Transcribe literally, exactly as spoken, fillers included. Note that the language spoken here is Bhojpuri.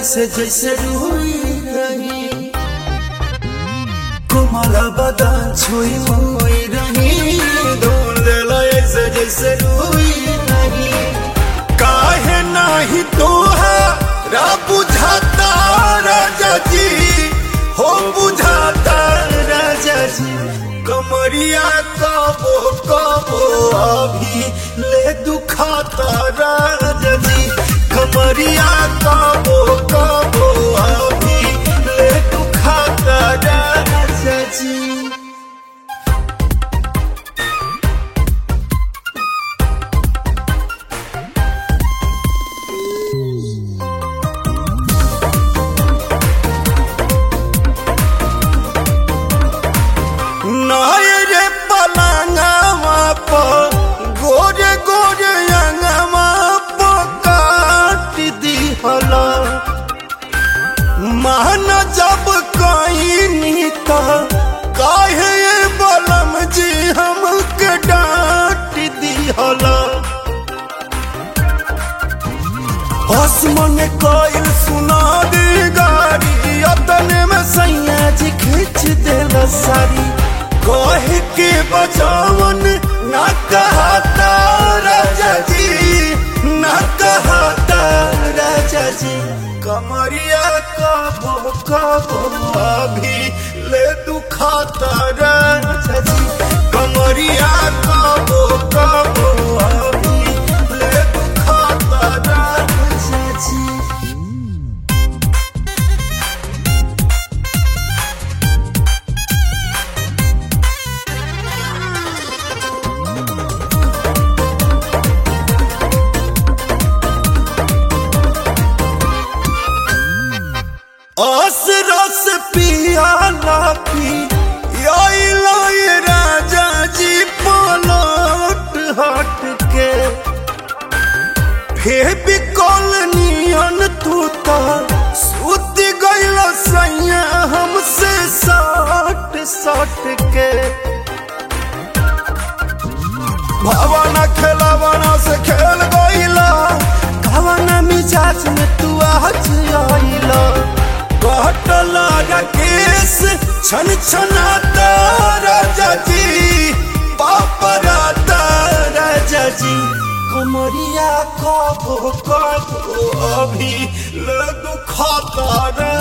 ऐसे जैसे रुई रही कोमल बदन छुई मुई रही धूल देला ऐसे जैसे रुई रही काहे नाही तोहरा बुझाता राजा जी हो बुझाता राजा जी कमरिया कबो कबो अभी ले दुखाता राजा जी कमरिया कबो कबो अभी ले दुखाता राजा जी नायरे पलंगवा पर गोरे गोरे अंगवा पर काट दिहला मान जब कहीं तो काहे बलम जी हमके डांट दिहला आसमान कोयल सुना दी गाड़ी अतने में सैया जी खींच देला सारी कह के बचावन ना कहता राजा जी ना कहता राजा जी कमरिया कबो कबो अभी ले दुखाता राजा जी कमरिया कबो कबो अभी ले दुखाता राजा जी आस रस पिया ना पी ये राजा जी पलट हट के फिर भी कॉलोनियन तू तो सुत गइल सैया हमसे सट सट के भावना खेलावना से खेल गइला भावना मिजाज में तू आज आइला कटला केस छन छनाता राजा जी पापराता राजा जी कमरिया कबो कबो अभी ले दुखाता